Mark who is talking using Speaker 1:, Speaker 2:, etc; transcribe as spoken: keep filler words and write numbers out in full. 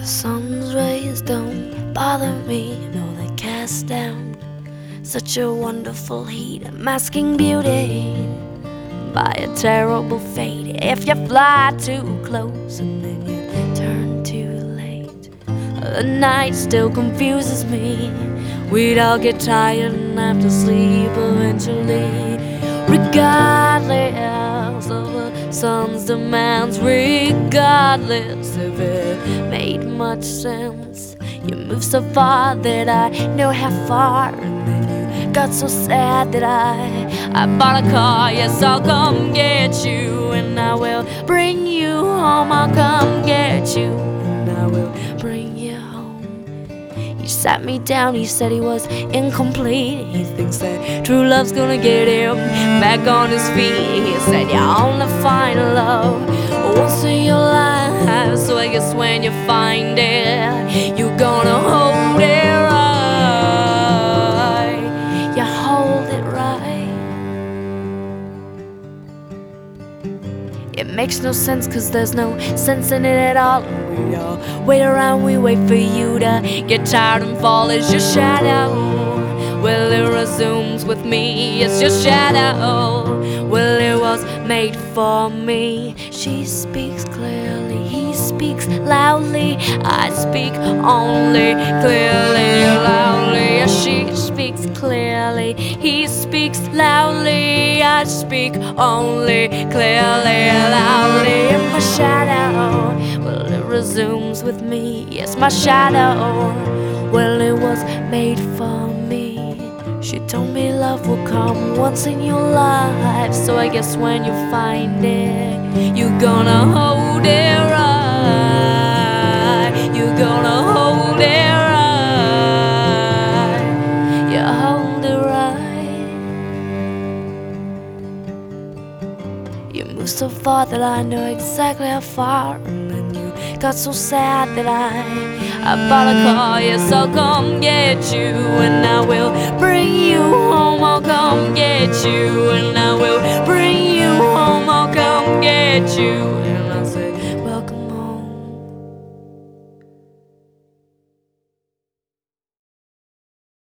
Speaker 1: The sun's rays don't bother me, no, they cast down such a wonderful heat, masking beauty by a terrible fate. If you fly too close and then you turn too late, the night still confuses me. We'd all get tired and have to sleep eventually, regardless of the sun's demands, regardless if it made much sense. You moved so far that I know how far, and then you got so sad that I I bought a car. Yes, I'll come get you, and I will bring you home. I'll come get you, and I will bring you home. He sat me down, he said he was incomplete. He thinks that true love's gonna get him back on his feet. He said you only find love once in your life, so I guess when you find it, you're gonna hold it right. You hold it right. It makes no sense, cause there's no sense in it at all. We all wait around, we wait for you to get tired and fall as your shadow. Well, it resumes with me, it's your shadow. Well, it was made for me. She speaks clearly, he speaks loudly, I speak only clearly, loudly. She speaks clearly, he speaks loudly, I speak only clearly, loudly. And my shadow, well, it resumes with me. Yes, my shadow, well, it was made for me. She told me love will come once in your life, so I guess when you find it, you're gonna hold it right. You're gonna hold it right. You hold it right. You moved so far that I know exactly how far, and then you got so sad that I I bought a car. Yes, I'll come get you, and I will bring you home. I'll come get you, and I will bring you home. I'll come get you.